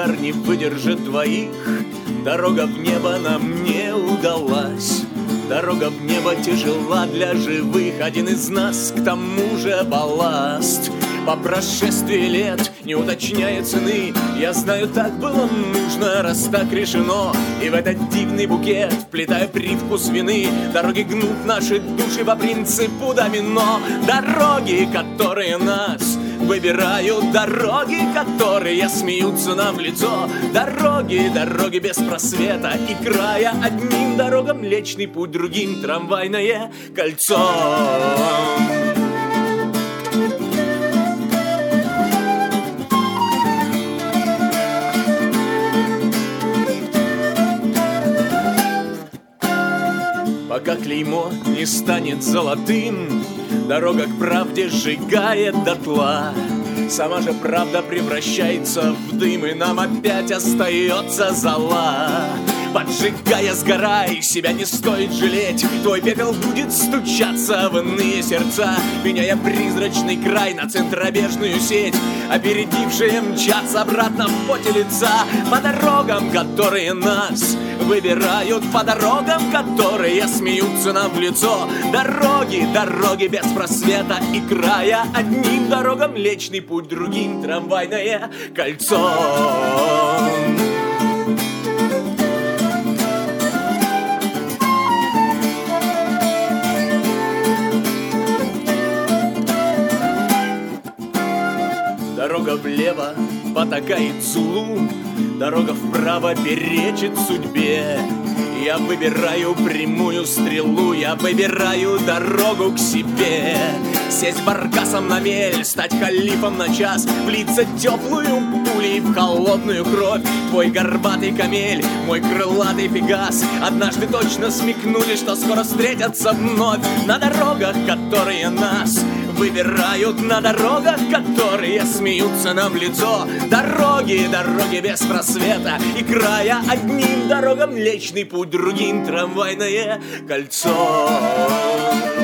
удар не выдержит двоих. Дорога в небо нам не удалась. Дорога в небо тяжела для живых. Один из нас к тому же балласт. По прошествии лет, не уточняя цены, я знаю, так было нужно, раз так решено. И в этот дивный букет, вплетая привкус вины, дороги гнут наши души по принципу домино. Дороги, которые нас выбирают, дороги, которые смеются нам в лицо. Дороги, дороги без просвета и края. Одним дорогам Млечный Путь, другим трамвайное кольцо. Пока клеймо не станет золотым, дорога к правде сжигает дотла. Сама же правда превращается в дым, и нам опять остается зола. Поджигая, сгорай, себя не стоит жалеть. Твой пепел будет стучаться в иные сердца, меняя призрачный край на центробежную сеть. Опередившие мчатся обратно в поте лица. По дорогам, которые нас выбирают, по дорогам, которые смеются нам в лицо. Дороги, дороги без просвета и края. Одним дорогам Млечный Путь, другим трамвайное кольцо. Дорога влево потакает злу, дорога вправо перечит судьбе. Я выбираю прямую стрелу, я выбираю дорогу к себе. Сесть баркасом на мель, стать халифом на час, влиться теплую пулей в холодную кровь. Твой горбатый камель, мой крылатый пегас однажды точно смекнули, что скоро встретятся вновь. На дорогах, которые нас выбирают, на дорогах, которые смеются нам в лицо. Дороги, дороги без просвета и края. Одним дорогам Млечный Путь, другим трамвайное кольцо.